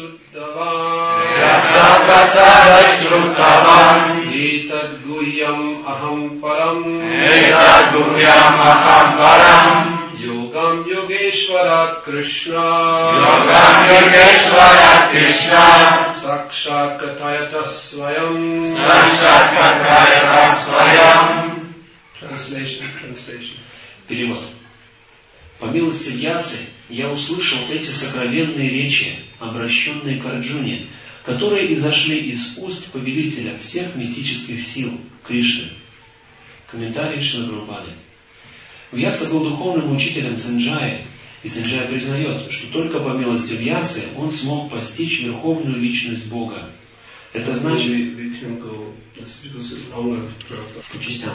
Shruttavam Yasaprasada Shruttavam Etad Guhyam Aham Param Etad Guhyam Aham Param Yogam Yogeshwarat Krishna Yogam Yogeshwarat Krishna Sakshat Kathayata Swayam Sakshat Kathayata Swayam. Translation. Перевод. По милости Вьясы я услышал эти сокровенные речи, обращенные к Арджуне, которые изошли из уст повелителя всех мистических сил, Кришны. Комментарий Шрилы Прабхупады. Вьяса был духовным учителем Санджая, и Санджая признает, что только по милости Вьясы он смог постичь верховную личность Бога. Это значит... По частям.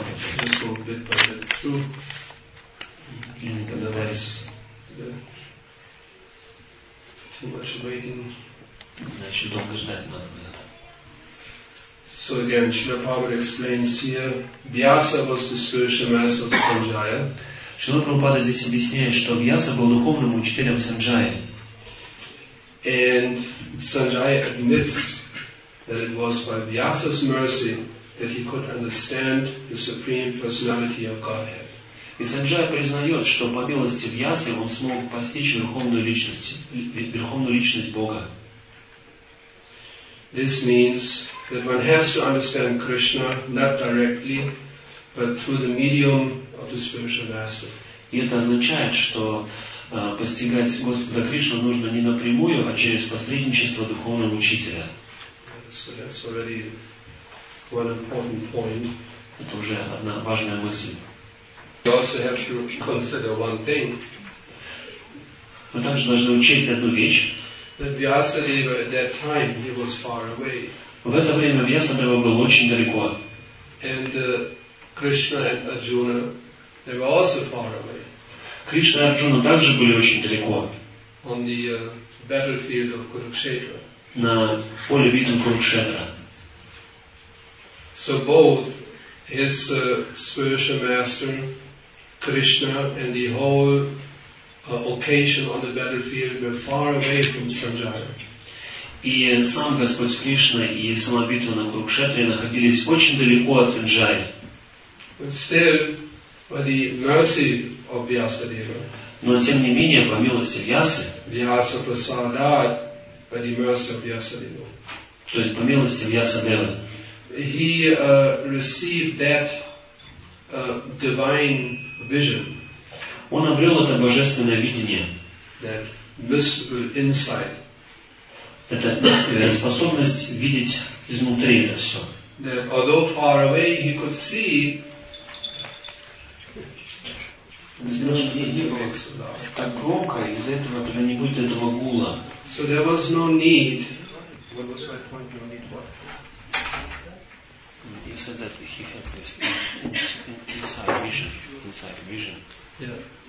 Значит, долго ждать надо. So again, Srila Prabhupada explains here, Vyasa was the spiritual master of Sanjaya. Шрила Прабхупада здесь объясняет, что Вьяса был духовным учителем Санджая. And Sanjaya admits that it was by Vyasa's mercy that he could understand the Supreme Personality of Godhead. И Санджая признает, что по милости Вьясы он смог постичь верховную личность Бога. This means that one has to understand Krishna not directly, but through the medium of the spiritual master. И это означает, что постигать Господа Кришну нужно не напрямую, а через посредничество духовного учителя. So that's already one important point. Это уже одна важная мысль. We also have to consider one thing. Мы также должны учесть одну вещь. That Vyasadeva at that time he was far away. В это время Вьясадева был очень далеко. And Krishna and Arjuna, they were also far away. Кришна и Арджуна также были очень далеко. On the battlefield of Kurukshetra. На поле битвы Курукшетра. So both his spiritual master, Krishna, and the whole occasion on the battlefield were far away from Sanjaya. И сам Господь Кришна и сама битва на Курукшетре находились очень далеко от Санджая. But still, by the mercy of Vyasadeva, Но тем не менее, по милости Вьясы, Vyasa Prasadat, by the mercy of Vyasadeva, то есть по милости Вьясадевы, he received that divine vision, он обрел это божественное видение, that mystical insight, это способность видеть изнутри это все. that although far away he could see. Не было так громко, из-за этого тогда не будет этого гула. So there was no need. What was my point? No need what? You said that he had this inside vision. Yeah.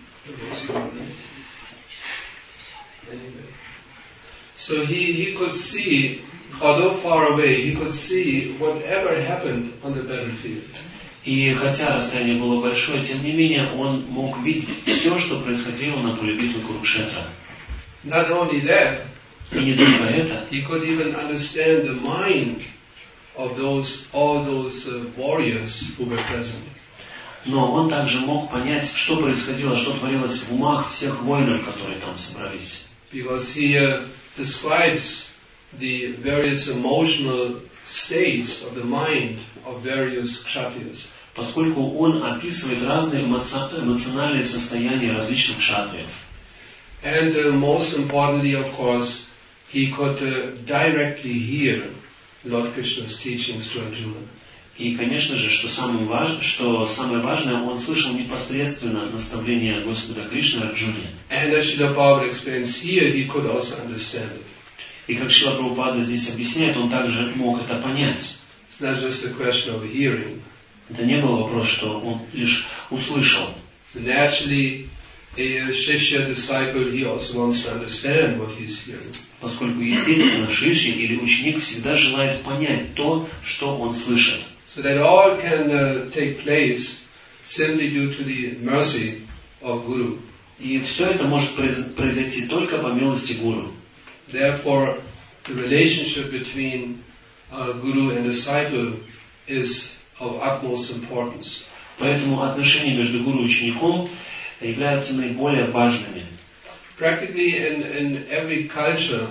Anyway. So he could see, although far away, he could see whatever happened on the battlefield. И хотя расстояние было большое, тем не менее он мог видеть все, что происходило на поле битвы Курукшетра. Not only that, И не только это, he could even understand the mind of all those warriors who were present. но он также мог понять, что происходило, что творилось в умах всех воинов, которые там собрались. Because he describes the various emotional states of the mind of various kshatriyas. Поскольку он описывает разные эмоциональные состояния различных кшатриев. And most importantly, of course, he could directly hear Lord Krishna's teachings to Arjuna. И, конечно же, что самое важное, он слышал непосредственно наставления Господа Кришны Арджуне. And as Srila Prabhupada explains here, he could also understand it. И как Шрила Прабхупада здесь объясняет, он также мог это понять. It's not just a question of hearing. Это не был вопрос, что он лишь услышал. Naturally, a Shishya disciple, he also wants to understand what he's hearing. Поскольку, естественно, шишья или ученик всегда желает понять то, что он слышит. So that all can take place simply due to the mercy of Guru. И все это может произойти только по милости Гуру. Therefore, the relationship between guru and disciple is of utmost importance. Поэтому отношения между гуру и учеником являются наиболее важными. Practically in every culture,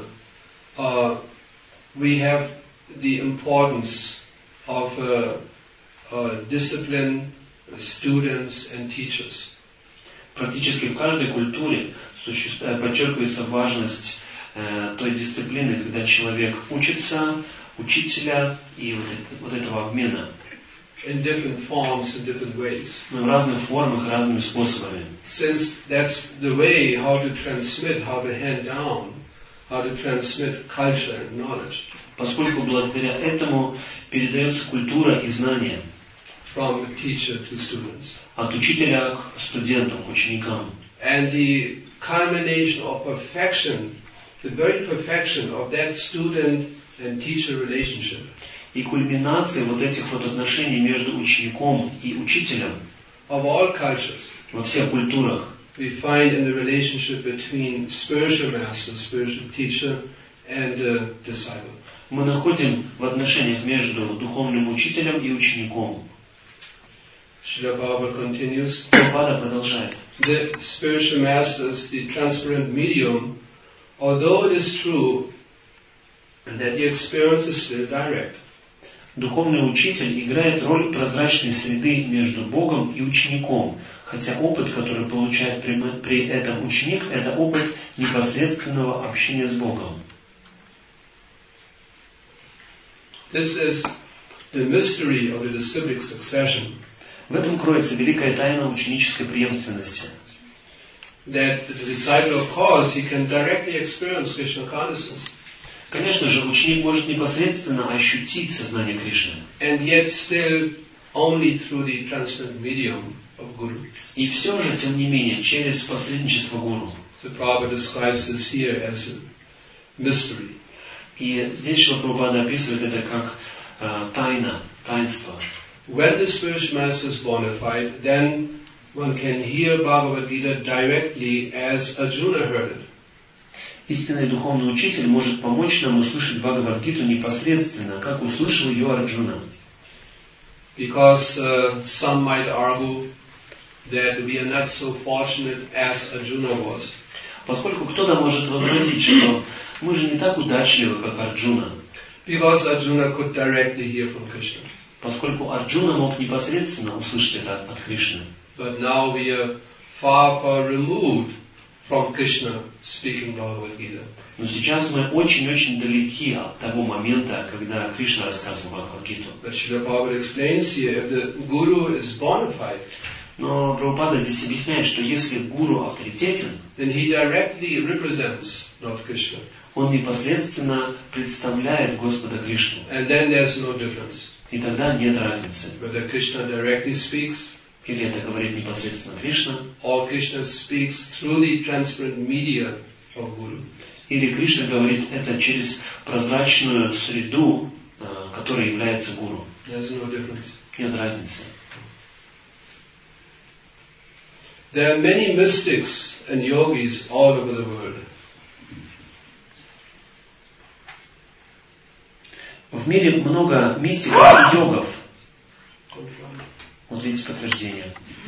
we have the importance of discipline, students and teachers. Практически в каждой культуре подчеркивается важность той дисциплины, когда человек учится, учителя и вот этого обмена. In different forms, in different ways. В разных формах, разными способами. Since that's the way how to transmit, how to hand down, how to transmit culture and knowledge. Поскольку благодаря этому передается культура и знания. From teacher to students. От учителя к студентам, к ученикам. And the culmination of perfection, the very perfection of that student and teacher relationship. И кульминация вот этих вот отношений между учеником и учителем of all cultures, во всех культурах we find in the relationship between spiritual master, spiritual teacher and disciple. Мы находим в отношениях между духовным учителем и учеником. Srila Prabhupada continues. Прабхупада продолжает. The spiritual master is the transparent medium, although it is true that the experience is still direct. Духовный учитель играет роль прозрачной среды между Богом и учеником, хотя опыт, который получает при этом ученик, это опыт непосредственного общения с Богом. This is the mystery of the disciplic succession. В этом кроется великая тайна ученической преемственности. That the disciple, of course, he can directly experience Krishna consciousness. Конечно же, ученик может непосредственно ощутить сознание Кришны. And yet still only through the transparent medium of Guru. И все же, тем не менее, через посредничество Гуру. So Prabhupada describes this here as a mystery. И здесь Шрила Прабхупада описывает это как тайна, таинство. When the spiritual master is bona fide, then one can hear Bhagavad Gita directly as Arjuna heard it. Истинный духовный учитель может помочь нам услышать Бхагавад-гиту непосредственно, как услышал ее Арджуна. Because some might argue that we are not so fortunate as Arjuna was. Поскольку кто-то может возразить, что мы же не так удачливы, как Арджуна. Because Arjuna could directly hear from Krishna. Поскольку Арджуна мог непосредственно услышать это от Кришны. But now we are far, far removed from Krishna speaking Bhagavad Gita. Но сейчас мы очень-очень далеки от того момента, когда Кришна рассказывал Бхагавад-гиту. But Srila Prabhupada explains here, if the Guru is bona fide, Но Прабхупада здесь объясняет, что если гуру авторитетен, then he directly represents Lord Krishna. он непосредственно представляет Господа Кришну. And then there's no difference. И тогда нет разницы. Whether Krishna directly speaks, Или это говорит непосредственно Кришна, or Krishna speaks through the transparent media of Guru. или Кришна говорит это через прозрачную среду, которая является гуру. There's no difference. Нет разницы. There are many mystics and yogis all over the world. В мире много мистиков и йогов. Вот видите подтверждение.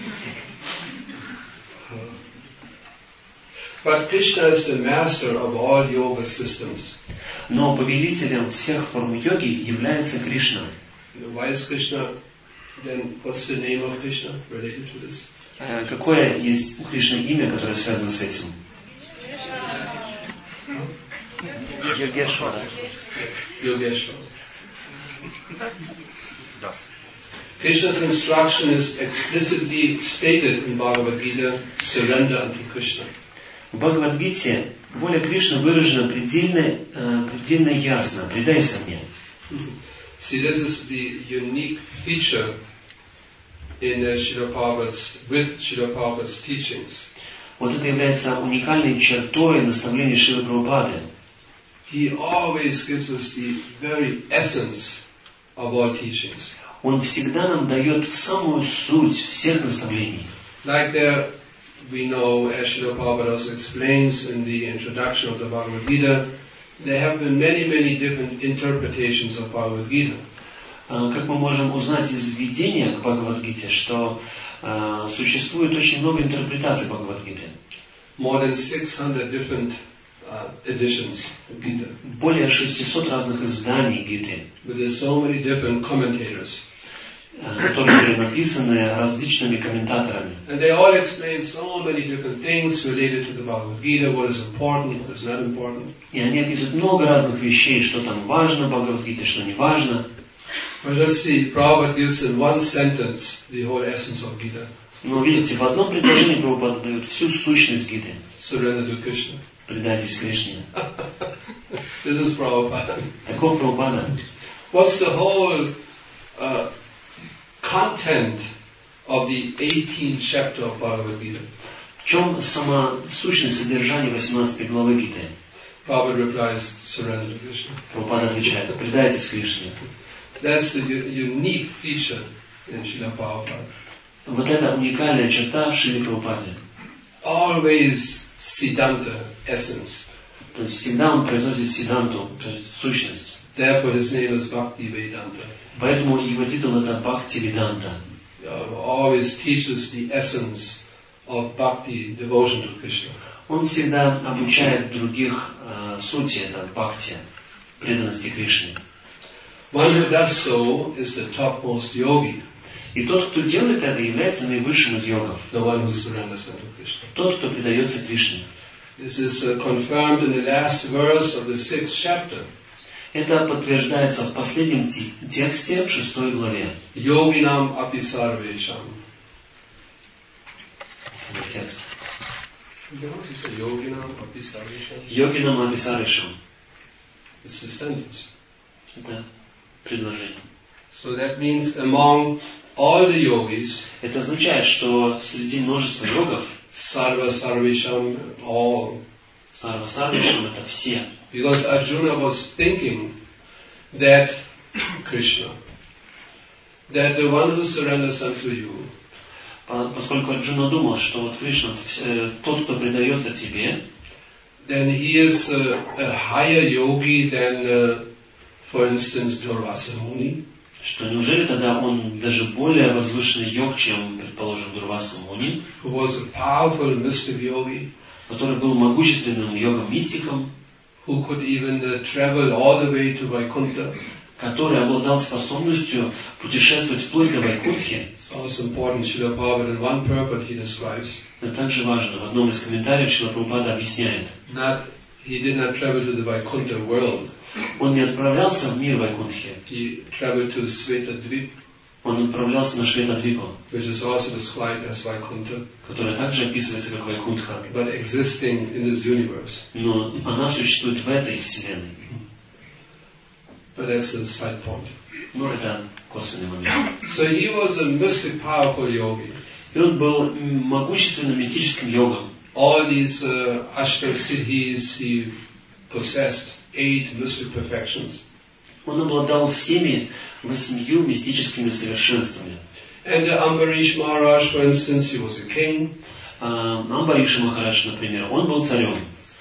But Krishna is the master of all yoga systems. Но повелителем всех форм йоги является Кришна. Why is Krishna? Then what's the name of Krishna related to this? Какое есть у Кришны имя, которое связано с этим? Йогешвара. Yogeshwara. Krishna's instruction is explicitly stated in Bhagavad Gita, surrender unto Krishna. В Бхагавад-гите воля Кришны выражена предельно ясно. Предайся мне. See, this is the unique feature in Srila Prabhupada's teachings. Вот это является уникальной чертой наставления Шрилы Прабхупады. He always gives us the very essence of all teachings. Он всегда нам дает самую суть всех наставлений. Like we know, as Srila Prabhupada also explains in the introduction of the Bhagavad Gita, there have been many different interpretations of Bhagavad Gita. Как мы можем узнать из введения к Бхагавад-гите, что существует очень много интерпретаций Бхагавад-гиты. More than 600 different editions of Gita. Более 600 разных изданий Гиты, But there's so many different commentators. которые написаны различными комментаторами. And they all explain so many different things related to the Bhagavad Gita, what is important, what is not important. И они описывают много разных вещей, что там важно в Бхагавад-гите, что не важно. But just see, Prabhupada gives in one sentence the whole essence of Gita. Но видите, в одном предложении Прабхупада дает всю сущность Гиты. Surrender to Krishna. Предайтесь Кришне. This is Prabhupada. Таков Прабхупада. What's the whole content of the 18th chapter of Bhagavad Gita? В чем сама сущность содержания 18 главы Гиты? Prabhupada replies, surrender to Krishna. Прабхупада отвечает, предайтесь Кришне. That's the unique feature in Srila Prabhupada. Вот это уникальная черта в Шриле Прабхупаде. Always Siddhanta essence. То есть всегда он произносит сиддханту, то есть сущность. Therefore his name is Bhakti Vedanta. Поэтому его титул это Бхакти Веданта. Always teaches the essence of bhakti, devotion to Krishna. Он всегда обучает других сути, это бхакти, преданности Кришне. One who does so is the topmost yogi, И тот, кто делает это, является наивысшим из йогов. the one who surrenders unto Krishna. Тот, кто предается Кришне. This is confirmed in the last verse of the 6th chapter. Это подтверждается в последнем тексте в 6 главе. Yoginam api sarvesham. Текст. Yoginam api sarvesham. Йогинам Абисаришам. It's a sentence. Это предложение. So that means among all the yogis, Это означает, что среди множества йогов sarva sarvesham, all. Сарва Сарвишам это все. Because Arjuna was thinking that Krishna, that the one who surrenders unto you, Поскольку Арджуна думал, что вот Кришна, тот, кто предается тебе, then he is a higher yogi than, for instance, Durvasa Muni. что неужели тогда он даже более возвышенный йог, чем, предположим, Дурваса Муни, Who was a powerful mystic yogi, который был могущественным йогом-мистиком, who could even travel all the way to Vaikuntha. который обладал способностью путешествовать вплоть до Вайкунтхи. It's also important, Srila Prabhupada, in one purport he describes. Это также важно. В одном из комментариев Шрила Прабхупада объясняет. He did not travel to the Vaikuntha world. Он не отправлялся в мир Вайкунтхи. He traveled to Svetadvip, Он отправлялся на Шветадвипу, which is also described as Vaikuntha, которая также описывается как Вайкунтха. but existing in this universe. Но она существует в этой вселенной. But that's a side point. Но это косвенный момент. So he was a mystic, powerful yogi. И он был могущественным мистическим йогом. All these Ashtasiddhis, he possessed 8 mystic perfections. Он обладал всеми 8 мистическими совершенствами. And Ambarish Maharaj, for instance, he was a king. Амбариша Махарадж, например, он был царем.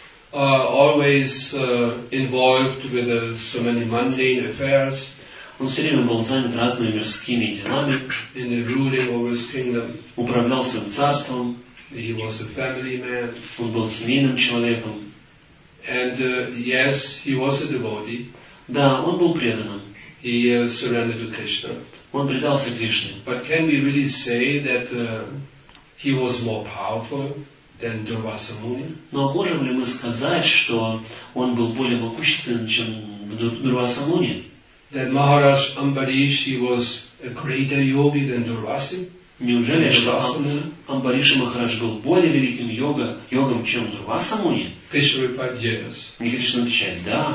Always involved with so many mundane affairs. Он все время был занят разными мирскими делами, In the ruling over his kingdom. управлял своим царством, He was a family man. он был семейным человеком. And yes, he was a devotee. Да, он был преданным, He surrendered to Krishna. он предался Кришне. But can we really say that he was more powerful than Durvasa Muni? Но можем ли мы сказать, что он был более могущественным, чем Дурваса Муни? That Maharaj Ambarish, he was a greater yogi than Durvasa? Неужели, что Амбариша Махарадж был более великим йогом, чем Дурваса Муни? Krishna replied, yes. И Кришна отвечает, да.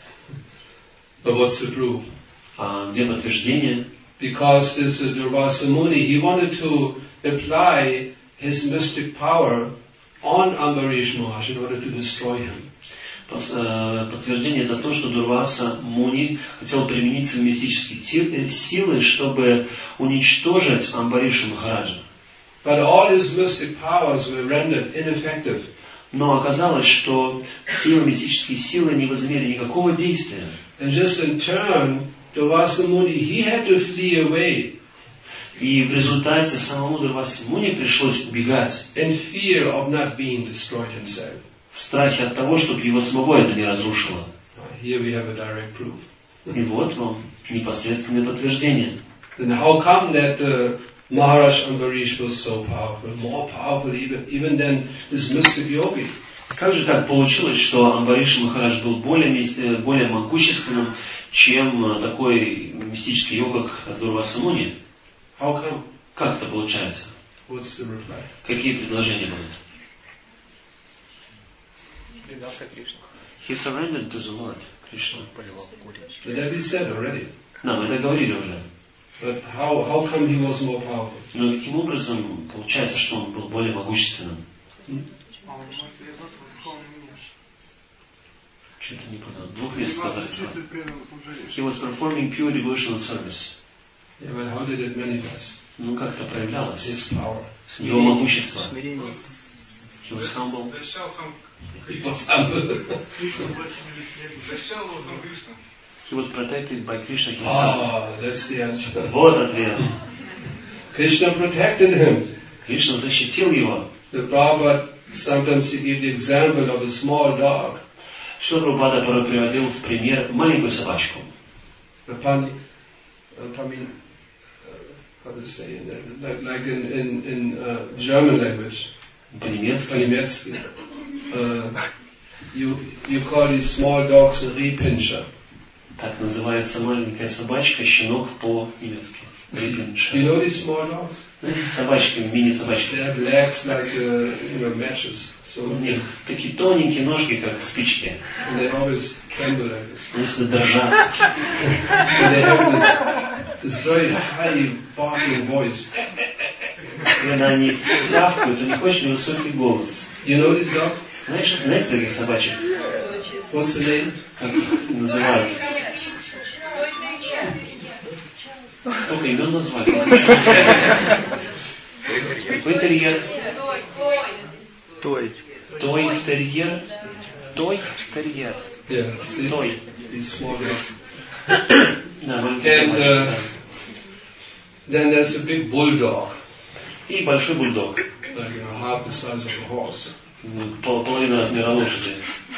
But what's the proof? А где подтверждение? Because this Durvasa Muni, he wanted to apply his mystic power on Ambarish Maharaj in order to destroy him. Подтверждение это то, что Дурваса Муни хотел применить свои мистические силы, чтобы уничтожить Амбариша Махараджа. But all his mystic powers were rendered ineffective. Но оказалось, что все его мистические силы не возымели никакого действия. And just in turn, Durvasa Muni, he had to flee away И в результате самому Дурвасе Муни пришлось убегать in fear of not being destroyed himself. в страхе от того, чтобы его самого это не разрушило. Here we have a direct proof. И вот вам непосредственное подтверждение. Then how come that Maharaj Ambarish was so powerful, more powerful even than this mystic yogi? Как же так получилось, что Амбариш Махарадж был более могущественным, чем такой мистический йога, как Дурваса Муни? How come? Как это получается? What's the reply? Какие предложения будут? Предался Кришне. He surrendered to the Lord, Krishna. Поливал курить. That we said already. Да, мы это говорили уже. But how come he was more powerful? Но каким образом получается, что он был более могущественным? Что-то не понял. Двух мест сказали. He was performing pure devotional service. Yeah, but how did it manifest? Ну, как это проявлялось? His power. Его могущество. Смирение. He was humble. Защищал сам He was humble. Защищал его сам Кришна. He was protected by Krishna himself. Ah, that's the answer. Вот ответ. Krishna protected him. Кришна защитил его. The Prabhupada sometimes he give the example of a small dog. Что Прабхупада порой приводил в пример маленькую собачку. How to say like in German language, По-немецки. you call these small dogs a Rehpinscher. Так называется маленькая собачка, щенок по-немецки. You know these small dogs? Знаете, собачки, мини-собачки. They have legs like matches. So У них такие тоненькие ножки, как спички. and they always tremble like this. Если дрожат. And they have this very high barking voice. Когда они тявкают, у них очень высокий голос. You know this dog? Знаете таких собачек? What's the name? Как их называют? Сколько имен назвали? Какой терьер? Той. Той терьер? Той терьер. Yeah. See? Той. These small dogs. Да, маленькие And собачки. then there's a big bulldog, И большой бульдог. like half the size of a horse. Половина размера лошади.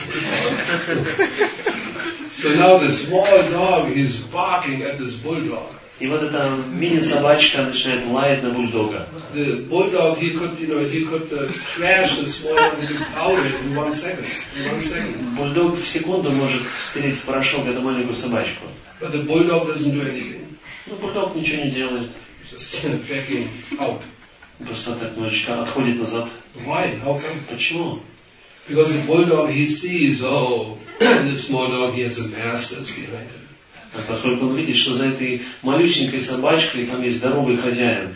So now the small dog is barking at this bulldog. И вот эта мини-собачка начинает лаять на бульдога. The bulldog, he could crash the small dog and powder it in 1 second. In 1 second. Бульдог в секунду может стереть в порошок эту маленькую собачку. But the bulldog doesn't do anything. Но бульдог ничего не делает. Just backing out. Просто так немножечко отходит назад. Why? How come? Почему? Because the bulldog, he sees, this small dog, he has a master behind him. А поскольку он видит, что за этой малюсенькой собачкой там есть здоровый хозяин.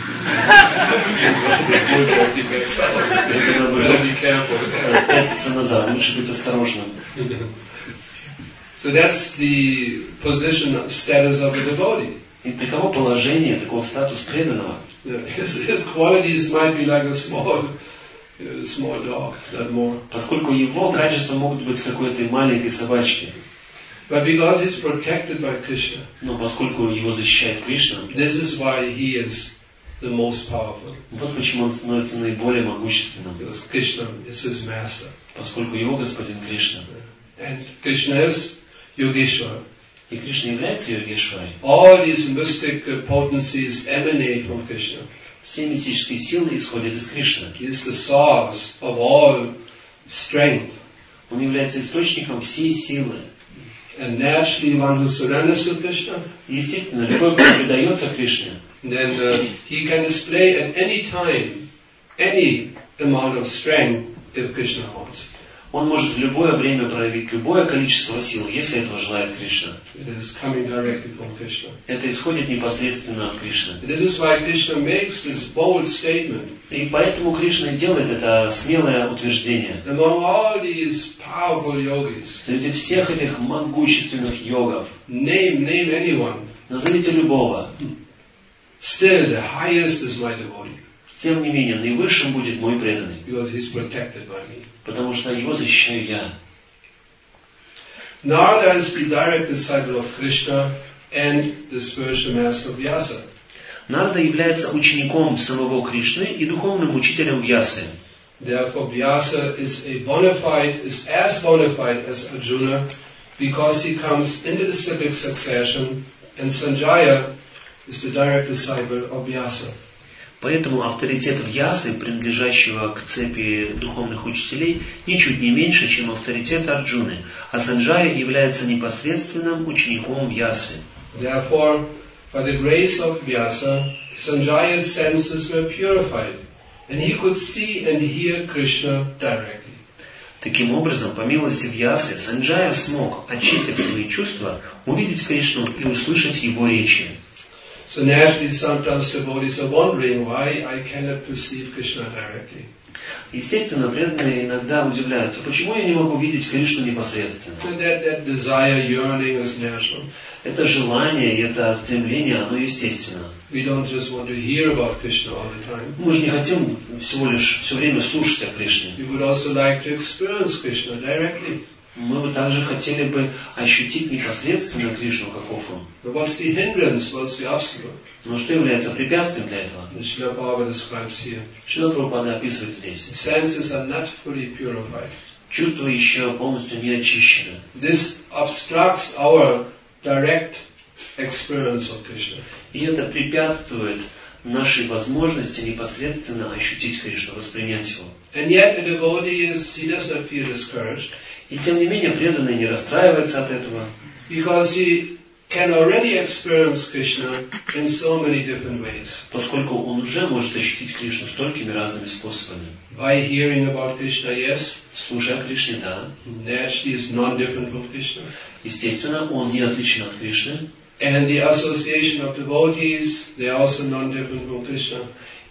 Bulldog, he backs out. Better be careful. Пятится назад, лучше быть осторожным. So that's the position, status of the devotee. И таково положение, таков статус преданного. His qualities might be like a small dog, not more. Поскольку его качества могут быть какой-то маленькой собачки. But because he's protected by Krishna, Но поскольку его защищает Кришна, this is why he is the most powerful. вот почему он становится наиболее могущественным. Because Krishna is his master. Поскольку его господин Кришна. And Krishna is Yogeshwara. И Кришна является Йогешварой. All these mystic potencies emanate from Krishna. Все мистические силы исходят из Кришны. He is the source of all strength. Он является источником всей силы. And naturally, one who surrenders to Krishna, Естественно, любой, кто предается Кришне, then he can display at any time any amount of strength if Krishna wants. он может в любое время проявить любое количество сил, если этого желает Кришна. It is coming directly from Krishna. Это исходит непосредственно от Кришны. This is why Krishna makes this bold statement. И поэтому Кришна делает это смелое утверждение. Among all these powerful yogis, Среди всех этих могущественных йогов, name anyone, назовите любого, still the highest is my devotee. Тем не менее, наивысшим будет мой преданный, because he's protected by me. потому что его защищаю я. Narada is the direct disciple of Krishna and the spiritual master Vyasa. Нарада является учеником самого Кришны и духовным учителем Вьясы. Therefore, Vyasa is as bona fide as Arjuna, because he comes into the civic succession, and Sanjaya is the direct disciple of Vyasa. Поэтому авторитет Вьясы, принадлежащего к цепи духовных учителей, ничуть не меньше, чем авторитет Арджуны, а Санджая является непосредственным учеником Вьясы. Therefore, by the grace of Vyasa, Sanjaya's senses were purified, and he could see and hear Krishna directly. Таким образом, по милости Вьясы, Санджая смог, очистив свои чувства, увидеть Кришну и услышать его речи. So naturally, sometimes devotees are wondering why I cannot perceive Krishna directly. Естественно, преданные иногда удивляются, почему я не могу видеть Кришну непосредственно. So that desire, yearning is natural. Это желание и это стремление, оно естественно. We don't just want to hear about Krishna all the time. Мы же не хотим всего лишь все время слушать о Кришне. We would also like to experience Krishna directly. Мы бы также хотели бы ощутить непосредственно Кришну, каков он. But what's the hindrance? What's the obstacle? Но что является препятствием для этого? The Srila Prabhupada describes here. Шрила Прабхупада описывает здесь. The senses are not fully purified. Чувства еще полностью не очищены. This obstructs our direct experience of Krishna. И это препятствует нашей возможности непосредственно ощутить Кришну, воспринять его. And yet a devotee he does not feel discouraged. И тем не менее преданный не расстраивается от этого, Because he can already experience Krishna in so many different ways. поскольку он уже может ощутить Кришну столькими разными способами. By hearing about Krishna, yes, Слушая Кришне, да, naturally is non-different from Krishna. естественно, он не отличен от Кришны. And the association of devotees, they are also non-different from Krishna.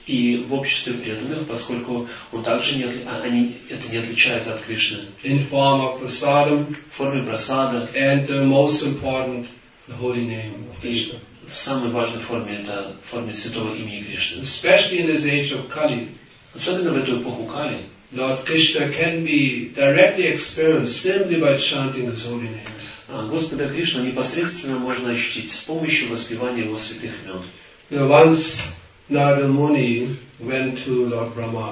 И в обществе преданных, поскольку он также это не отличается от Кришны. In form of prasadam, В форме прасада and most important, the holy name of и Krishna. в самой важной форме, это в форме святого имени Кришны. Especially in this age of Kali, Особенно в эту эпоху Кали, Lord Krishna can be directly experienced simply by chanting His holy names. Господа Кришну непосредственно можно ощутить с помощью воспевания Его святых имен. Once Narada Muni went to Lord Brahma,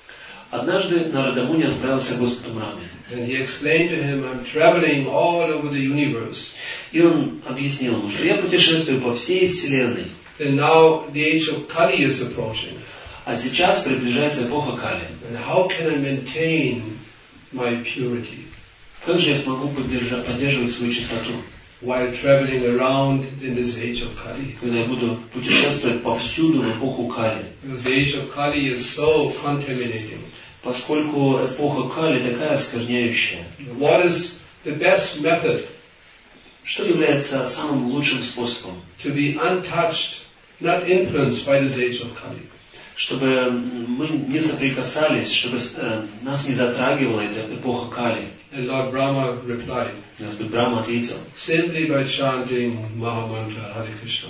Однажды Нарада Муни отправился к Господу Брахме. and he explained to him, I'm traveling all over the universe. И он объяснил ему, что я путешествую по всей Вселенной. And now the age of Kali is approaching. А сейчас приближается эпоха Кали. And how can I maintain my purity Как же я смогу поддерживать свою чистоту, while traveling around in this age of Kali? когда я буду путешествовать повсюду в эпоху Кали? Because the age of Kali is so contaminating. Поскольку эпоха Кали такая оскверняющая. What is the best method Что является самым лучшим способом, to be untouched, not influenced by this age of Kali? чтобы мы не соприкасались, чтобы нас не затрагивала эта эпоха Кали? And Lord Brahma replied, Господь Брахма ответил, simply by chanting Mahamantra Hare Krishna.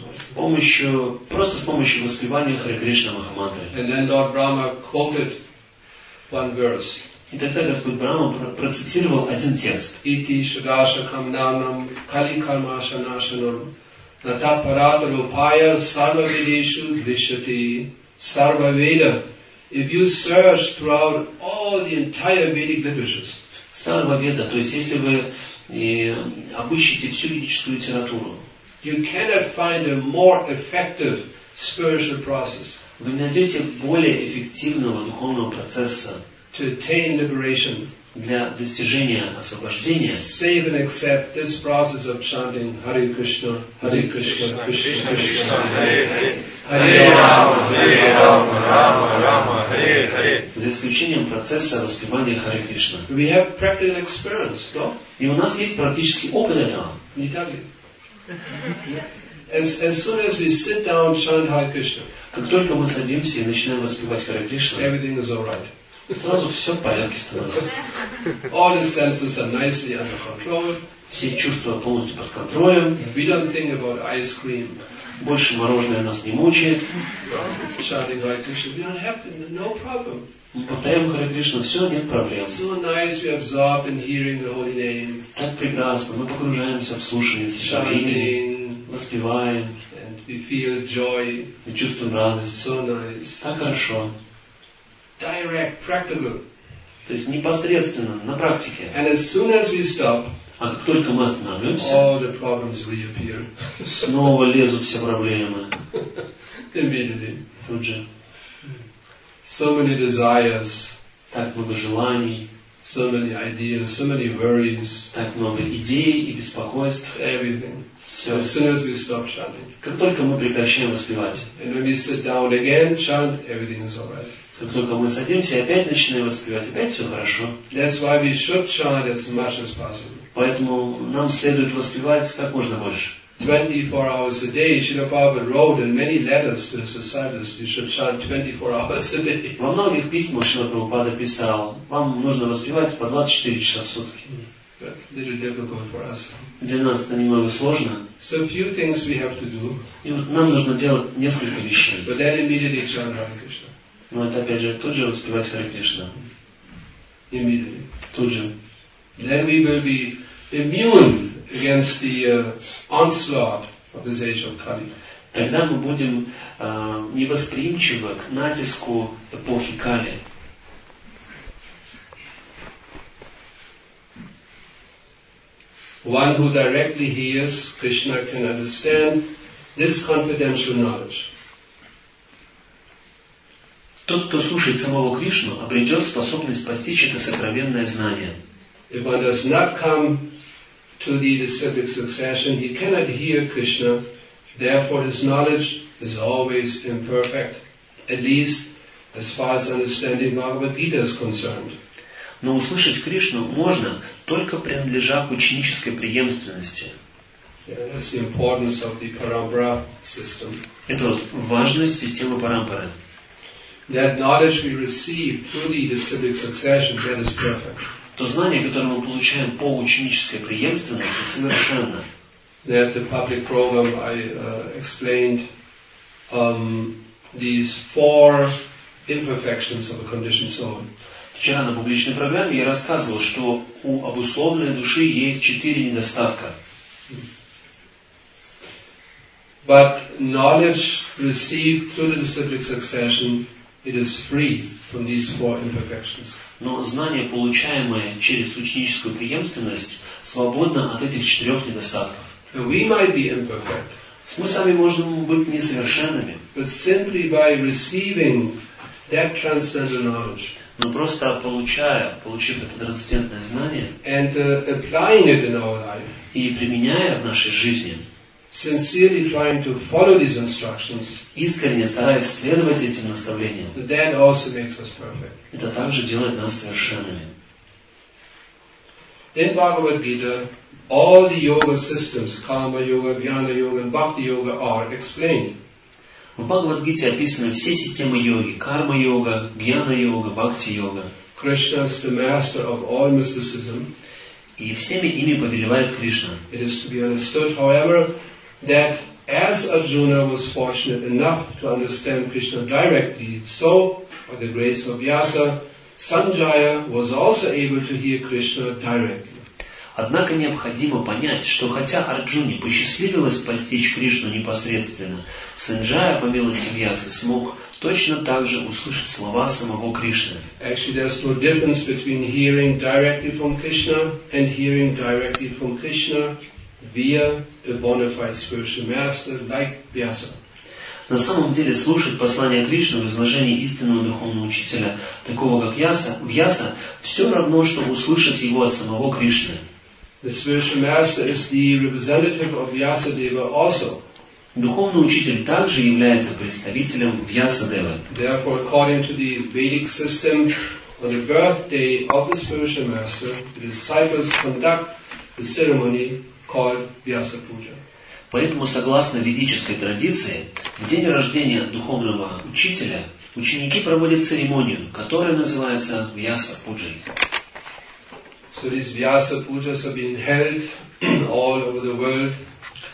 просто с помощью воспевания Харе Кришна Махамантры. And then Lord Brahma quoted one verse. И тогда Господь Брахма процитировал один текст. Iti Shadasha Kamnanam Kali Kalmasha Nashanam Nata Paratarupaya Sarva Vedeshu Drishyati Sarva Veda. If you search throughout all the entire Vedic literatures, Сарва Веда, то есть если вы обыщете всю ведическую литературу, you cannot find a more effective spiritual process вы не найдете более эффективного духовного процесса to attain liberation, для достижения освобождения, save and accept this process of chanting Hare Krishna, Krishna Krishna, Hare Hare, Hare Rama, Hare Rama, Rama Rama, Hare Hare. за исключением процесса воспевания Харе Кришна. We have practical experience, no? И у нас есть практический опыт этого. As soon as we sit down, chant Hare Krishna, Как только мы садимся и начинаем воспевать Харе Кришна, everything is alright. сразу все в порядке становится. All the senses are nicely under control. Все чувства полностью под контролем. We don't think about ice cream. больше мороженое нас не мучает. Chanting Hare Krishna, we don't have to, no problem. Мы повторяем Харе Кришна, все, нет проблем. So nice, we absorb in hearing the holy name, Так прекрасно, мы погружаемся в слушание святого имени, chanting, воспеваем, and we feel joy. мы чувствуем радость. So nice. Так хорошо. Direct, practical. То есть непосредственно, на практике. And as soon as we stop, А как только мы остановимся, all the problems reappear. снова лезут все проблемы. Immediately. Тут же So many desires, так много желаний, so many ideas, so many worries, так много идей и беспокойств. everything. Все. As soon as we stop chanting. Как только мы прекращаем воспевать, And when we sit down again, chant, everything is alright. как только мы садимся и опять начинаем воспевать, опять все хорошо. That's why we should chant as much as possible. Поэтому нам следует воспевать как можно больше. 24 hours a day. Srila Prabhupada wrote in many letters to his disciples, you should chant 24 hours a day. Во многих письмах Шрила Прабхупада писал, вам нужно воспевать по 24 часа в сутки. But a little difficult for us. Для нас это немного сложно. So a few things we have to do, И вот нам нужно делать несколько вещей. but then immediately chant Hare Krishna. Но это опять же тут же воспевать Харе Кришна. Immediately. Тут же. Then we will be immune against the onslaught of this age of Kali. Тогда мы будем невосприимчивы к натиску эпохи Кали. One who directly hears Krishna can understand this confidential knowledge. Тот, кто слушает самого Кришну, обретет способность постичь это сокровенное знание. If one does not come to the disciplic succession, he cannot hear Krishna. Therefore, his knowledge is always imperfect, at least as far as understanding Bhagavad Gita is concerned. Но услышать Кришну можно, только принадлежа к ученической преемственности. Yeah, that's the importance of the parampara system. Это вот важность системы парампары. That knowledge we receive through the disciplic succession, that is perfect. То знание, которое мы получаем по ученической преемственности, совершенно. That the public program I explained these 4 imperfections of a conditioned soul. Вчера на публичной программе я рассказывал, что у обусловленной души есть 4 недостатка. But knowledge received through the disciplic succession, it is free from these 4 imperfections. Но знание, получаемое через ученическую преемственность, свободно от этих 4 недостатков. And we might be imperfect, Мы сами можем быть несовершенными, but simply by receiving that transcendental knowledge но просто получив это трансцендентное знание and applying it in our life, и применяя в нашей жизни, sincerely trying to follow these instructions, искренне стараясь следовать этим наставлениям, that also makes us perfect. это также делает нас совершенными. In Bhagavad Gita, all the yoga systems, Karma Yoga, Jnana Yoga and Bhakti Yoga are explained. В Бхагавад-гите описаны все системы йоги: карма-йога, гьяна-йога, бхакти-йога. Krishna is the master of all mysticism. И всеми ими повелевает Кришна. It is to be understood, however, that as Arjuna was fortunate enough to understand Krishna directly, so, by the grace of Vyasa, Sanjaya was also able to hear Krishna directly. Однако необходимо понять, что хотя Арджуне посчастливилось постичь Кришну непосредственно, Санджая, по милости Вьясы, смог точно так же услышать слова самого Кришны. Actually, there's no difference between hearing directly from Krishna and hearing directly from Krishna via a bona fide spiritual master like Vyasa. На самом деле, слушать послание Кришны в изложении истинного духовного учителя, такого как Вьяса, все равно, что услышать его от самого Кришны. The spiritual master is the representative of Vyasadeva also. Духовный учитель также является представителем Вьясадевы. Therefore, according to the Vedic system, on the birthday of the spiritual master, the disciples conduct the ceremony called Vyasa Puja. Поэтому, согласно ведической традиции, в день рождения духовного учителя ученики проводят церемонию, которая называется Вьяса-пуджей. So these Vyasa Pujas have been held all over the world.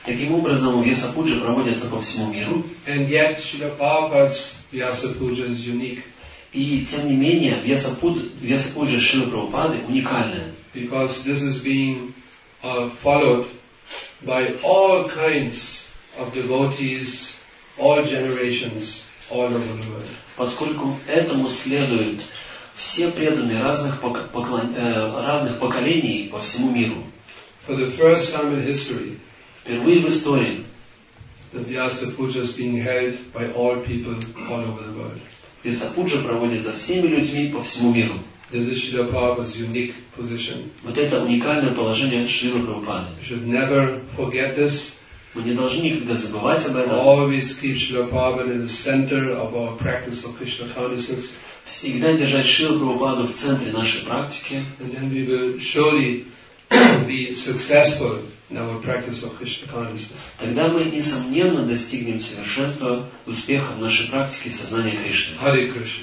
Таким образом, Вьясапуджи проводятся по всему миру. And yet, Srila Prabhupada's Vyasa Puja is unique. И тем не менее, Вьясапуджа Шрилы Прабхупады уникальная. Because this is being followed by all kinds of devotees, all generations, all over the world. Поскольку этому следуют все преданные разных поколений по всему миру. For the first time in history, Впервые в истории the Vyasa Puja is being held by all people all over the world. Вьясапуджа проводит за всеми людьми по всему миру. This is Srila Prabhupada's unique position. Вот это уникальное положение Шрилы Прабхупады. You should never forget this. Мы не должны никогда забывать об этом. Always keep Srila Prabhupada in the center of our practice of Krishna consciousness. Всегда держать Шрилу Прабхупаду в центре нашей практики. And then we will surely be successful in our practice of Krishna consciousness. Тогда мы, несомненно, достигнем совершенства, успеха в нашей практике сознания Кришны. Hare Krishna.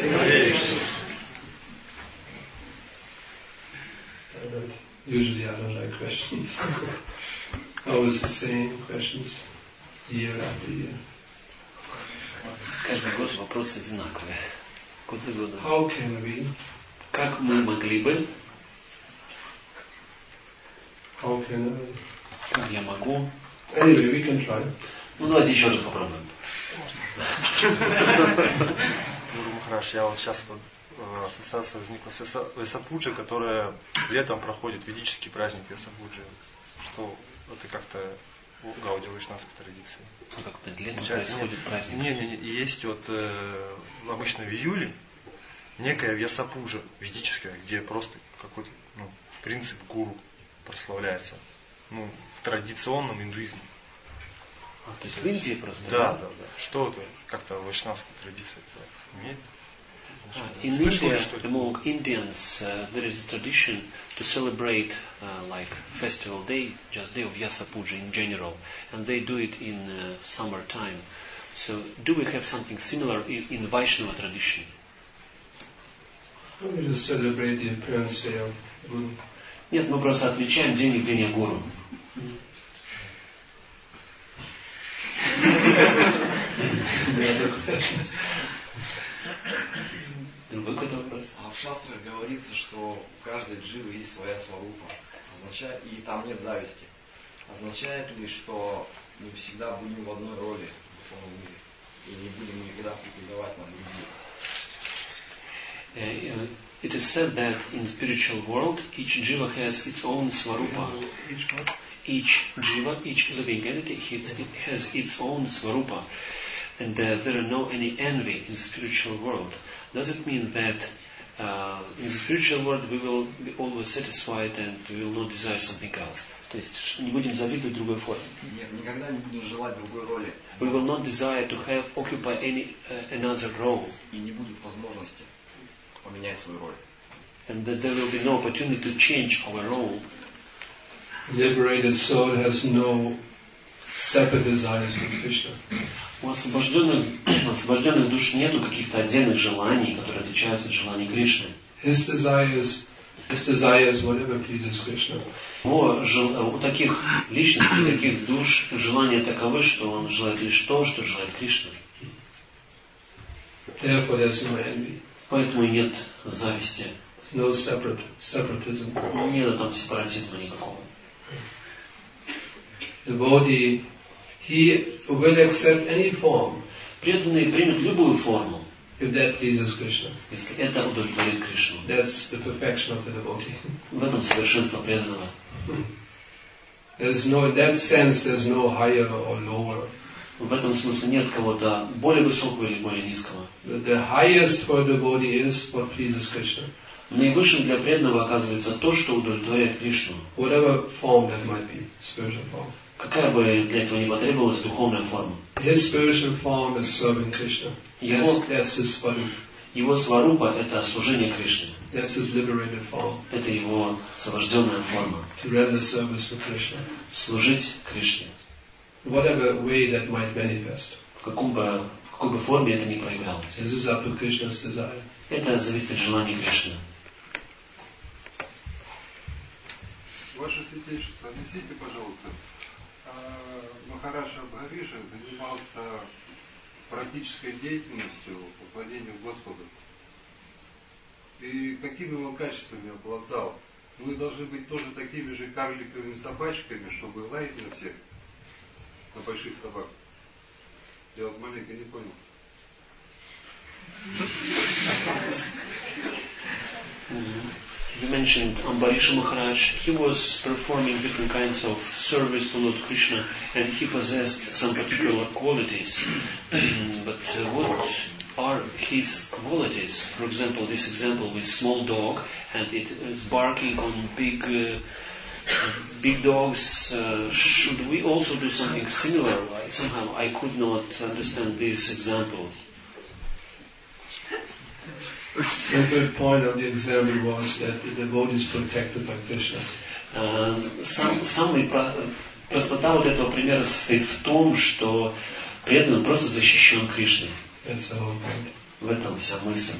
Usually I don't like questions. Always the same questions, year after year. Каждый год вопросы одинаковые. Год за годом. How can we? Как мы могли бы? How can I? Как я могу? Anyway, we can try. Ну, давайте еще раз попробуем. Гуру Махарадж, я вот сейчас ассоциация возникла с Вьясапуджей, которая летом проходит ведический праздник Вьясапуджи. Что это как-то в гаудия-вайшнавской традиции. Ну, как медленно происходит праздник. Не, есть вот обычно в июле некая Вьясапуджа ведическая, где просто какой-то принцип гуру прославляется. В традиционном индуизме. То есть в Индии просто? Да. Что это как-то вайшнавская традиция имеет? In India, among Indians, there is a tradition to celebrate like festival day, just day of Vyasa Puja in general, and they do it in summer time. So, do we have something similar in Vaishnava tradition? We just celebrate the appearance day of Guru. Нет, мы просто отмечаем день явления Гуру. Другой какой-то вопрос? А в шастрах говорится, что у каждой дживы есть своя сварупа, и там нет зависти. Означает ли, что мы всегда будем в одной роли в духовном мире и не будем никогда претендовать на другие? It is said that in the spiritual world, each jiva has its own svarupa. Each jiva, each living entity, it has its own svarupa. And there are no any envy in the spiritual world. Does it mean that in the spiritual world we will be always satisfied and we will not desire something else? То есть не будем завидовать другой форме. Нет, никогда не будем желать другой роли. We will not desire to have occupy another role. И не будет возможности поменять свою роль. And that there will be no opportunity to change our role. Liberated soul has no separate desires for Krishna. У освобожденных душ нету каких-то отдельных желаний, которые отличаются от желаний Кришны. His desires whatever pleases Krishna. У таких личностей, таких душ желания таковы, что он желает лишь то, что желает Кришна. Therefore there's no envy. Поэтому и нет зависти. No separatism. Нет там сепаратизма никакого. Devotee, he will accept any form. Преданный примет любую форму, if that pleases Krishna. если это удовлетворит Кришну. That's the perfection of the devotee. В этом совершенство преданного. In that sense, there's no higher or lower. В этом смысле нет кого-то более высокого или более низкого. The highest for a devotee is what pleases Krishna. Наивысшим для преданного оказывается то, что удовлетворяет Кришну. Whatever form that might be, spiritual form. Какая бы для этого ни потребовалась духовная форма. His spiritual form is serving Krishna. That's his svarupa. Его сварупа – это служение Кришне. That's his liberated form. Это его освобожденная форма. To render service to Krishna. Служить Кришне. Whatever way that might manifest. В какой бы форме это ни проявлялось. This is up to Krishna's desire. Это зависит от желания Кришны. Ваше Святейшество, объясните, пожалуйста, Махарадж Амбариша занимался практической деятельностью по поклонению Господу. И какими он качествами обладал? Мы должны быть тоже такими же карликовыми собачками, чтобы лаять на всех, на больших собак. Я вот маленько не понял. You mentioned Ambarisha Maharaj. He was performing different kinds of service to Lord Krishna, and he possessed some particular qualities. But what are his qualities? For example, this example with small dog, and it is barking on big dogs. Should we also do something similar? Somehow I could not understand this example. The simple point of the example was that the devotee is protected by Krishna. Простота вот этого примера состоит в том, что преданный просто защищен Кришной. That's the whole point. В этом вся мысль.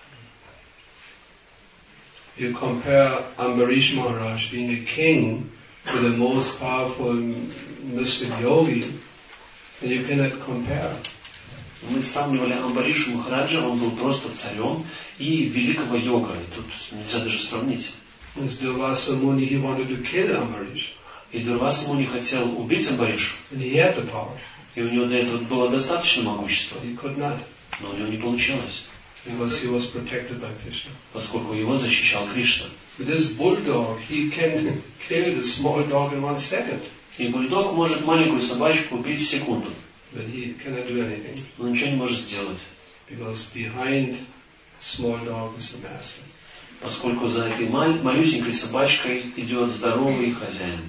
You compare Ambarish Maharaj being a king with the most powerful mystic yogi, and you cannot compare. Мы сравнивали Амбаришу Махараджа, он был просто царем, и великого йога. Тут нельзя даже сравнить. Durvasa Muni, he wanted to kill Ambarish. И Дурваса Муни хотел убить Амбаришу. And he had the power. И у него для этого было достаточно могущества. He could not. Но у него не получилось. Because he was protected by Krishna. Поскольку его защищал Кришна. With this bulldog, he can kill the small dog in 1 second. И бульдог может маленькую собачку убить в секунду. But he cannot do anything. Он ничего не может сделать. Because behind small dog is the master. Поскольку за этой малюсенькой собачкой идет здоровый хозяин.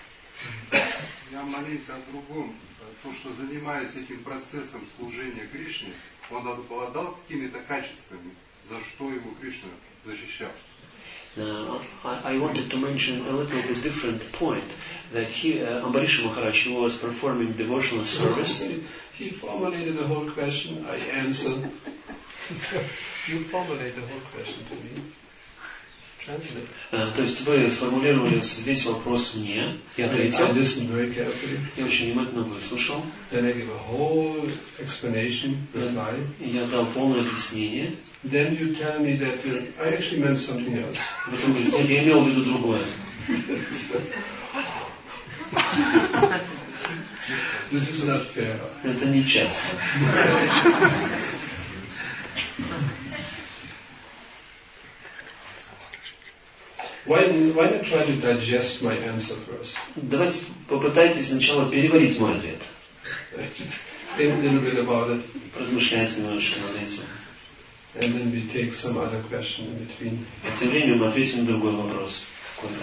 Я маленько о другом. То, что занимаясь этим процессом служения Кришне, он обладал какими-то качествами, за что его Кришна защищал. I wanted to mention a little bit different point, that Ambarisha Maharaj, he was performing devotional service. He formulated the whole question, I answered. You formulate the whole question to me. Translate. То есть вы сформулировали весь вопрос мне, я ответил. I listened very carefully. Я очень внимательно выслушал. Then I gave a whole explanation, reply. Я дал полное объяснение. Then you tell me that I actually meant something else. Потом говорите, нет, я имел в виду другое. This is not fair. Это нечестно. Why not try to digest my answer first? Давайте попытайтесь сначала переварить мой ответ. Think a little bit about it. Размышляйте немножко над этим. And then we take some other question in between. А тем временем мы ответим на другой вопрос. Какой-то.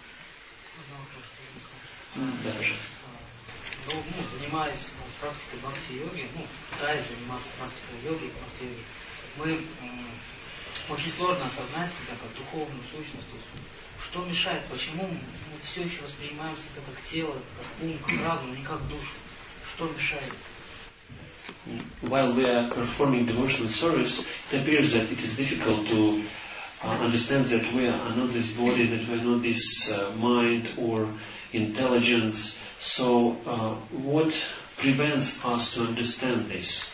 Даже. Занимаясь практикой бхакти-йоги, пытаясь заниматься практикой йоги, бхакти-йоги, мы очень сложно осознать себя как духовную сущность. То есть, что мешает? Почему мы все еще воспринимаем себя как тело, как ум, как разум, не как душу? Что мешает? While we are performing devotional service, it appears that it is difficult to understand that we are not this body, that we are not this mind or intelligence. So, what prevents us to understand this?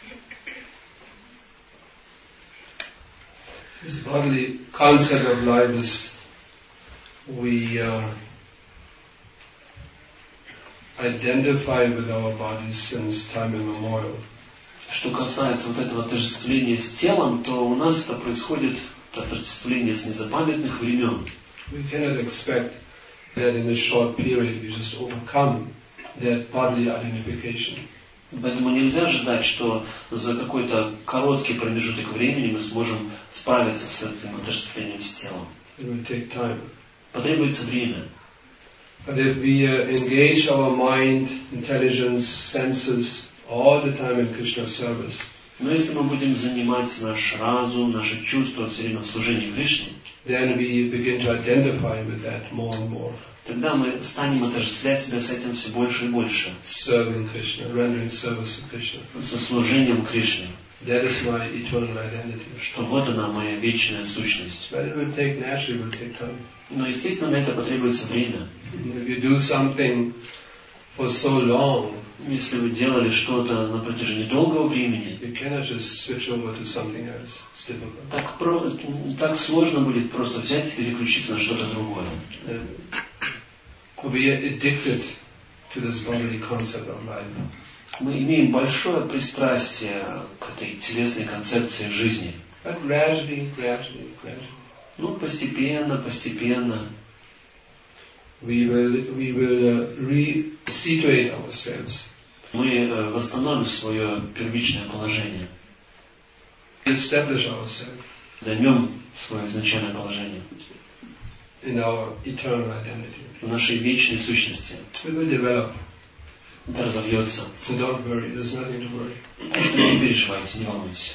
This bodily concept of life is we identify with our bodies since time immemorial. Что касается вот этого отождествления с телом, то у нас это происходит отождествление с незапамятных времен. We cannot expect that in a short period we just overcome that bodily identification. Поэтому нельзя ожидать, что за какой-то короткий промежуток времени мы сможем справиться с этим отождествлением с телом. It will take time. Потребуется время. But if we engage our mind, intelligence, senses all the time in Krishna's service, но если мы будем занимать наш разум, наши чувства все время в служении Кришне, then we begin to identify with that more and more. Тогда мы станем отождествлять себя с этим все больше и больше. Serving Krishna, rendering service to Krishna. Со служением Кришне. That is my eternal identity. Что вот она, моя вечная сущность. But it will take, naturally, it will take time. Но, естественно, на это потребуется время. If you do something for so long, Если вы делали что-то на протяжении долгого времени, you cannot just switch over to something else. It's difficult. так сложно будет просто взять и переключиться на что-то другое. We are addicted to this bodily concept of life. Мы имеем большое пристрастие к этой телесной концепции жизни. But gradually. Ну, постепенно. We will resituate ourselves. Мы восстановим свое первичное положение. Establish ourselves Займем свое изначальное положение in our eternal identity. в нашей вечной сущности. We will develop. Это разовьется. So don't worry, there's nothing to worry. Так что не переживайте, не волнуйтесь.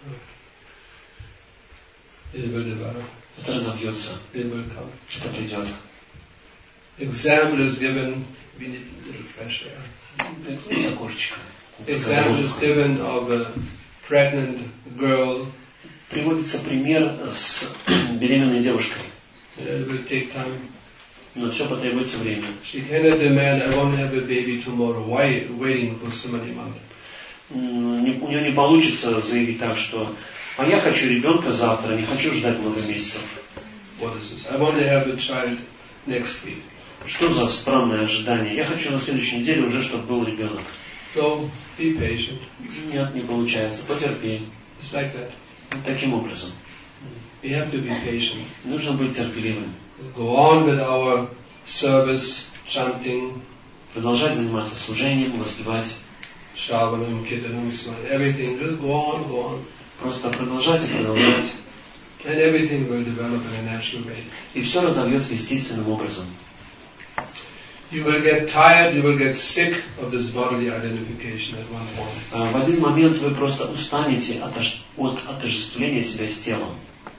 It will develop. Это разовьется. It will come. Это придет. Example is given. We need a little fresh air. Окошечко. Example is given of a pregnant girl. Приводится пример с беременной девушкой. It will take time. Но все потребуется время. She cannot demand, I want to have a baby tomorrow. Why waiting for so many months? У нее не получится заявить так, что а я хочу ребенка завтра, не хочу ждать много месяцев. What is this? I want to have a child next week. Что за странное ожидание? Я хочу на следующей неделе уже, чтобы был ребенок. So, be patient. Нет, не получается. Потерпи. It's like that. Таким образом. We have to be patient. Нужно быть терпеливым. Go on with our service, chanting, Продолжать заниматься служением, воспевать. Shravanam, Kirtanam, Smaranam, everything. Just go on. Просто продолжать и продолжать. And everything will develop in a natural way. И все разовьется естественным образом. You will get tired, you will get sick of this bodily identification at one point. В один момент вы просто устанете от отождествления себя с телом.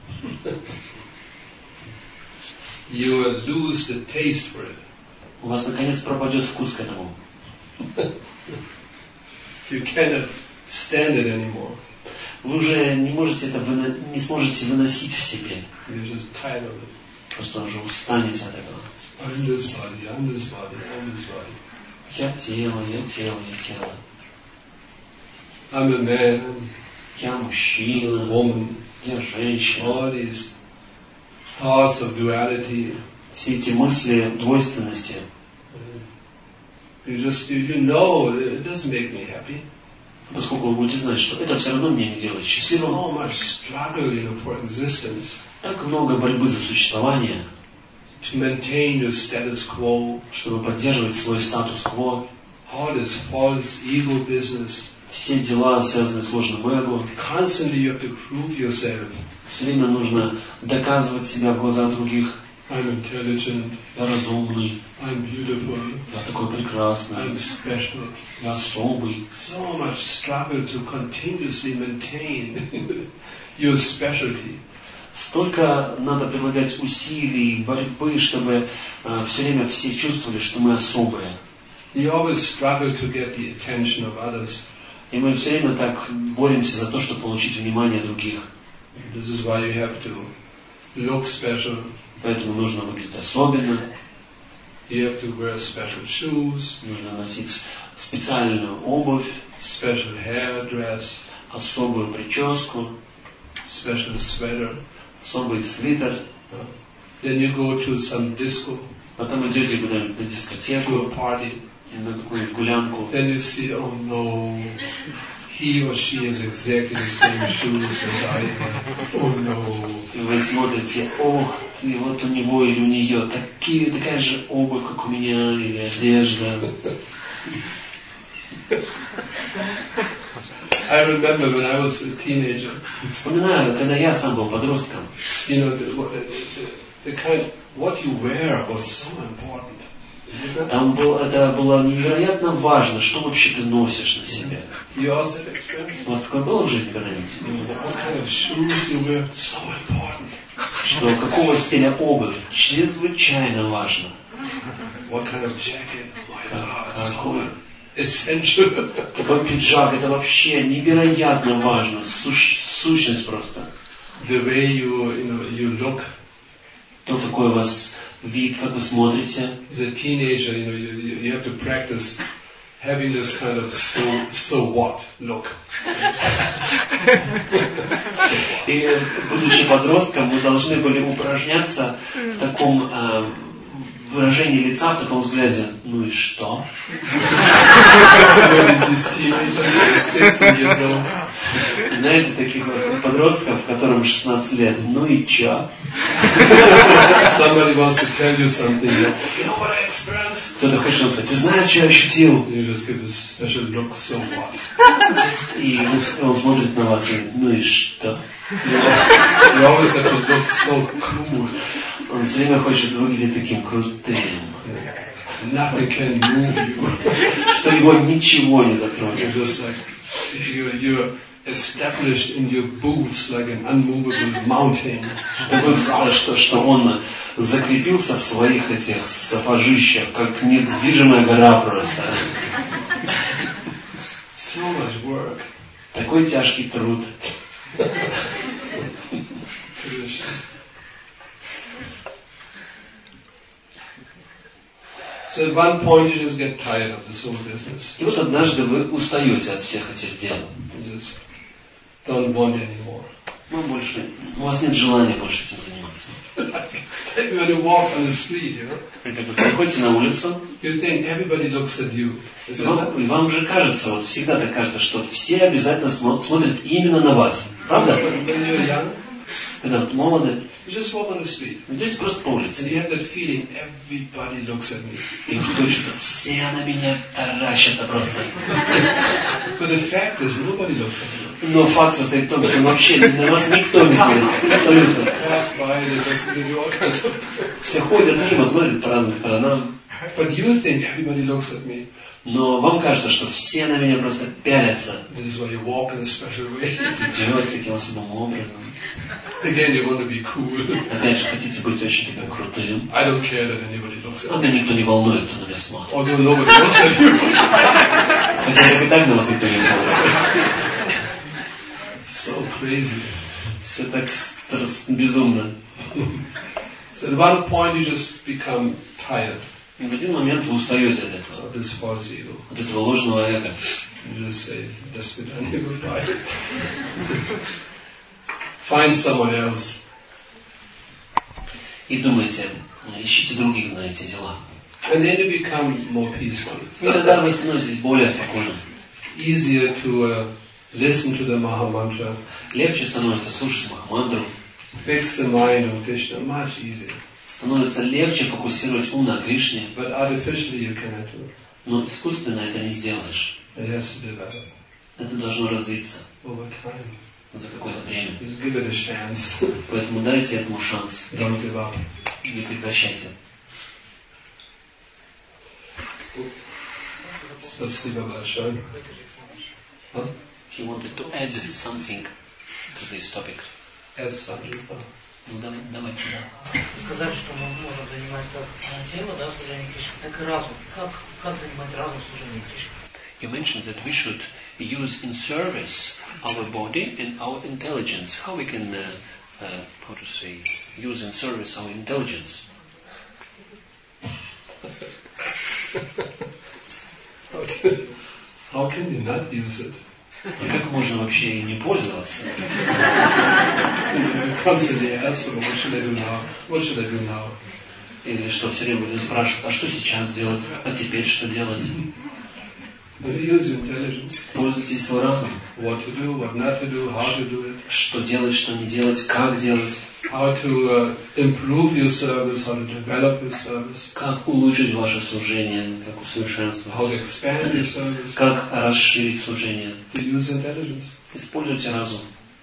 You will lose the taste for it. У вас наконец пропадет вкус к этому. You cannot stand it anymore. Вы уже не сможете выносить в себе. You're just tired of it. Просто уже устанете от этого. I'm this body, I'm this body, I'm this body. Я тело. I'm a man, Я I'm a мужчина. woman. Я женщина. All these thoughts of duality. Все эти мысли двойственности. You know it doesn't make me happy. Поскольку вы будете знать, что это все равно меня не делает счастливым. So much struggle, for existence. Так много борьбы за существование, To maintain your status quo. чтобы поддерживать свой статус-кво. All this false ego business. Все дела связаны с ложным эго. Constantly you have to prove yourself. Все время нужно доказывать себя в глазах других. I'm intelligent. Я разумный. I'm beautiful. Я такой прекрасный. I'm special. Я особый. So much struggle to continuously maintain your specialty. Столько надо прилагать усилий, борьбы, чтобы все время все чувствовали, что мы особые. You always struggle to get the attention of others. И мы все время так боремся за то, чтобы получить внимание других. This is why you have to look special. Поэтому нужно выглядеть особенно. You have to wear special shoes. Нужно носить специальную обувь, Special hair dress. особую прическу, Special sweater. особый свитер. Then you go to some disco. Потом идете куда-нибудь на To дискотеку, a party. на какую-нибудь гулянку. Then you see, oh no, he or she has exactly the same shoes as I have. Oh no. И вы смотрите, ох, и вот у него или у нее такая же обувь, как у меня, или одежда. I remember when I was a teenager, Вспоминаю, когда я сам был подростком, the kind, what you wear was so important. это было невероятно важно, что вообще ты носишь на себе. You also have experience? У вас такое было в жизни когда-нибудь? What kind of shoes you wear, so important. Что какого стиля обувь чрезвычайно важно. What kind of jacket, my God, so essential. Какой пиджак, это вообще невероятно важно, сущность просто. The way you look То, какой у вас вид, как вы смотрите. As a teenager, you have to practice having this kind of so what look. И, будучи подростком, мы должны были упражняться в таком выражении лица, в таком взгляде. Ну и что? Знаете, таких вот подростков, которым 16 лет. Ну и чё? Somebody wants to tell you something. You know what I experienced? Кто-то хочет сказать, ты знаешь, что я ощутил? You just give this special look, so what? И он смотрит на вас и говорит, ну и что? You always have to look so cool. Он все время хочет выглядеть таким крутым. Nothing can move you. Что его ничего не затронет. You're just like, you're established in your boots like an unmovable mountain. Что он закрепился в своих этих сапожищах, как недвижимая гора просто. So much work. Такой тяжкий труд. So at one point you just get tired of this whole business. И вот однажды вы устаете от всех этих дел. You just don't want anymore. У вас нет желания больше этим заниматься. When you walk on the street, you know, Вы приходите на улицу, you think everybody looks at you. и вам же кажется, вот всегда так кажется, что все обязательно смотрят именно на вас. Правда? When you're young, Когда вот молоды, you just walk on the street. вы идете просто по And улице. you have that feeling, everybody looks at me. И вы слышите, что все на меня таращатся просто. But the fact is, nobody looks at you. Но факт состоит в том, что вообще на вас никто не смотрит. Абсолютно. Pass by, they look at you, all kinds of... Все ходят мимо, смотрят по разным сторонам. But you think everybody looks at me. Но вам кажется, что все на меня просто пялятся. This is why you walk in a special way. Делать таким особым образом. Again, you want to be cool. Опять же, хотите быть очень таким крутым. I don't care that anybody looks А at me. меня никто не волнует, кто на меня смотрит. Although nobody looks at you. Хотя как и так на вас никто не смотрит. So crazy. Все так безумно. So at one point you just become tired И в один момент вы устаете от этого. of this false ego. От этого ложного эго. You just say, "До свидания, goodbye." Find someone else. И думаете, ищите других на эти дела. And then you become more peaceful. И тогда вы становитесь более спокойным. Easier to listen to the Maha Mantra. Легче становится слушать Махамантру. Fix the mind on Krishna. Much easier. Становится легче фокусировать ум на Кришне. But artificially you cannot do it. Но искусственно это не сделаешь. It has to develop Это должно развиться over time. за какое-то время. Just give it a chance. Поэтому дайте этому шанс. Don't give up. Не прекращайте. Спасибо большое. Huh? He wanted to add something to this topic. Add something. Ну, давайте, да. Сказали, что мы можем занимать как тело, да, служение Кришне, так и разум. Как занимать разум в служении Кришне? You mentioned that we should use in service our body and our intelligence. How we can, how to say, use in service our intelligence? How can you not use it? И как можно вообще им не пользоваться? Comes to the answer, what should I do now? What should I do now? Или что все время будем спрашивать, а что сейчас делать? А теперь что делать? Use intelligence. Пользуйтесь свой разум. What to do, what not to do, how to do it. Что делать, что не делать, как делать. How to improve your service, how to develop your service. Как улучшить ваше служение, как How to усовершенствовать. expand your service. Как расширить служение. To use intelligence. Используйте разум.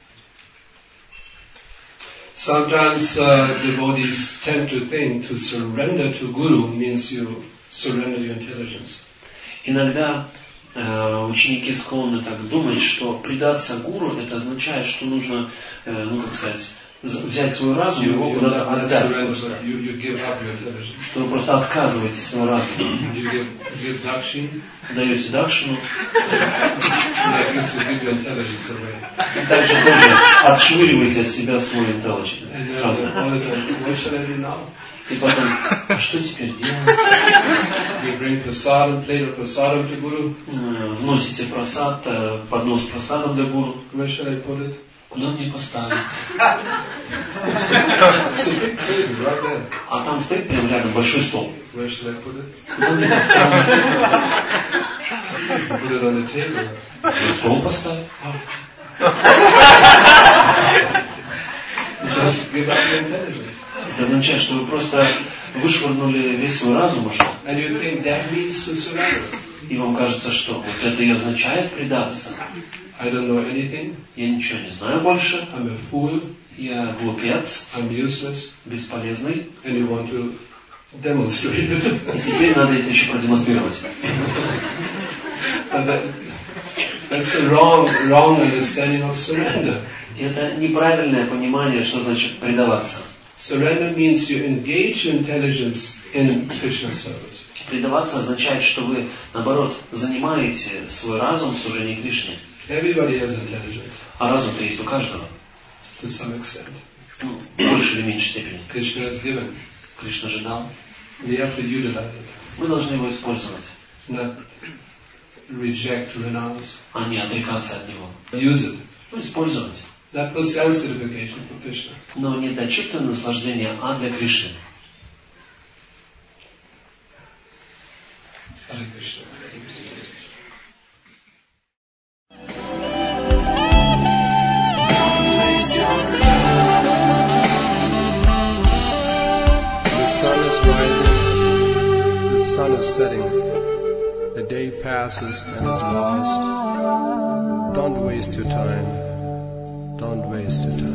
Sometimes devotees tend to think to surrender to Guru means you surrender your intelligence. Иногда ученики склонны так думать, что предаться гуру, это означает, что нужно, ну как сказать, взять свой разум и его You куда-то not отдать. surrender, Просто. but you give up your intelligence. Что вы просто отказываетесь свой разум. You give dakshin, Даете дакшину. like this you give your intelligence away. И также тоже отшвыриваете от себя свой интеллигент. And then all the time, what shall I do now? И потом, а что теперь делать? You bring prasadam, plate of prasadam to Guru. Вносите просад, поднос просада для гуру. Where shall I put it? Куда мне поставить? It's a big table right there. А там стоит прямо рядом большой стол. Where shall I put it? Куда мне поставить? Put it on the table. Стол поставить. Just give up your intelligence. Это означает, что вы просто вышвырнули весь свой разум уже. And you think that means to surrender. И вам кажется, что вот это и означает предаться. I don't know anything. Я ничего не знаю больше. I'm a fool. Я глупец, I'm useless. бесполезный. And you want to demonstrate it. И теперь надо это еще продемонстрировать. And that's a wrong understanding of surrender. Это неправильное понимание, что значит предаваться. Surrender means you engage your intelligence in Krishna service. Предаваться означает, что вы, наоборот, занимаете свой разум в служении Кришне. Everybody has intelligence А разум-то есть у каждого. to some extent. Ну, в большей или меньшей степени. Krishna has given. Кришна же дал. We have to utilize it, Мы должны его использовать, not reject, renounce. а не отрекаться от него. Use it. Ну, использовать. Not for self-gratification, for Krishna. Но не для чувственного наслаждения, а для Кришны. Hare Krishna. The sun is rising, the sun is setting, the day passes and is lost. Don't waste your time, don't waste your time.